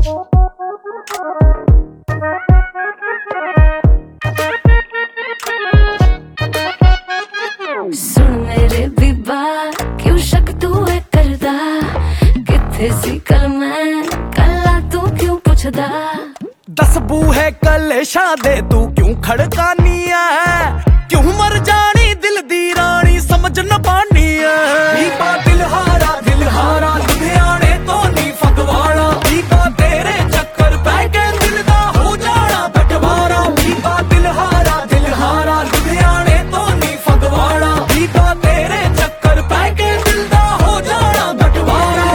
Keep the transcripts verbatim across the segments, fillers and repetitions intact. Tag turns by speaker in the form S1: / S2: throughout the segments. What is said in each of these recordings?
S1: सुन मेरे बीबा क्यों शक तू है करदा, किथे सी कल मैं कला तू क्यों पुछदा।
S2: दस बूहे कलेशा दे तू क्यों खड़कानी है, क्यों मर जानी दिल दी रानी समझ न पानी है। बीबा दिल हारा दिल हारा लुधियाने तो नी फगवाड़ा, बीबा तेरे चक्कर पै के दिल दा हो जाना बटवारा। बीबा दिल हारा दिल हारा लुधियाने तो नी फगवाड़ा, बीबा तेरे चक्कर पै के दिल दा हो जाना बटवारा।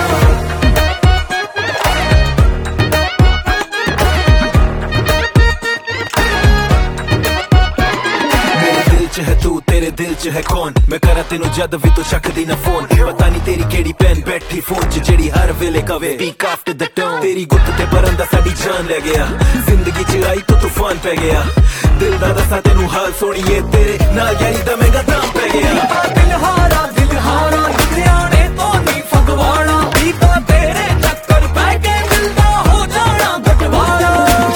S2: है तू तेरे दिल च है कौन, मैं करा तेनू जद भी तू चकदी ना फोन। पता नहीं तेरी केड़ी पैन बैठी फोन च जेड़ी हर वेले कवे स्पीक आफ्टर द टोन। तेरी गुत्त ते बरंदा साडी जान ले गया, जिंदगी च आई तो तूफान पै गया। दिल दा दसा तेनू हाल सोनिए तेरे नाल यारी दा महंगा दाम पै गया। दिल हारा दिल हारा लुधियाने तो नी फगवाड़ा, बीबा तेरे चक्कर पै के दिल दा हो जाना बटवारा।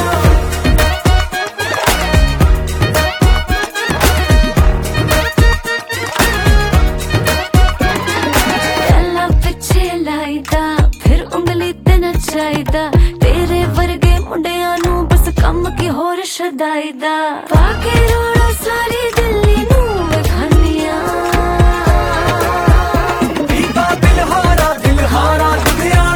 S1: तेरे वर्गे मुंडियां नू बस कम की होर शदाईदा, पाके रोड़ा सारी दिल्ली नू विखानियां।
S2: बीबा दिल हारा दिल हारा लुधियाना